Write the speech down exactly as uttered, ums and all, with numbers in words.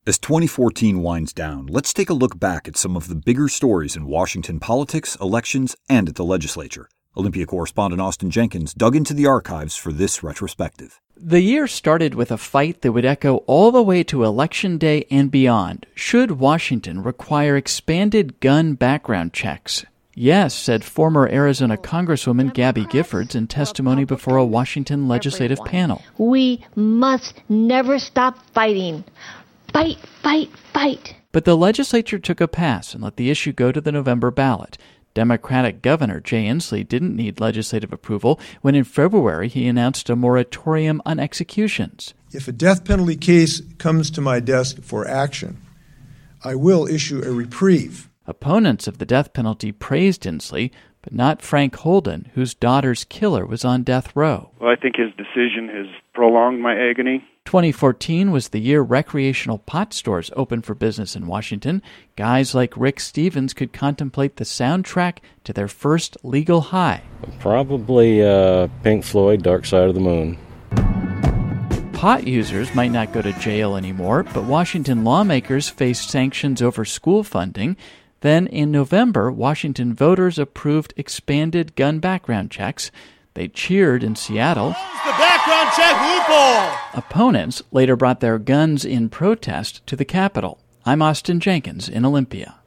As twenty fourteen winds down, let's take a look back at some of the bigger stories in Washington politics, elections, and at the legislature. Olympia correspondent Austin Jenkins dug into the archives for this retrospective. The year started with a fight that would echo all the way to Election Day and beyond. Should Washington require expanded gun background checks? Yes, said former Arizona Congresswoman Gabby Giffords in testimony before a Washington legislative panel. We must never stop fighting. Fight, fight, fight. But the legislature took a pass and let the issue go to the November ballot. Democratic Governor Jay Inslee didn't need legislative approval when in February he announced a moratorium on executions. If a death penalty case comes to my desk for action, I will issue a reprieve. Opponents of the death penalty praised Inslee, but not Frank Holden, whose daughter's killer was on death row. Well, I think his decision has prolonged my agony. twenty fourteen was the year recreational pot stores opened for business in Washington. Guys like Rick Stevens could contemplate the soundtrack to their first legal high. Probably uh, Pink Floyd, Dark Side of the Moon. Pot users might not go to jail anymore, but Washington lawmakers faced sanctions over school funding. Then in November, Washington voters approved expanded gun background checks. They cheered in Seattle. The background check loophole! Opponents later brought their guns in protest to the Capitol. I'm Austin Jenkins in Olympia.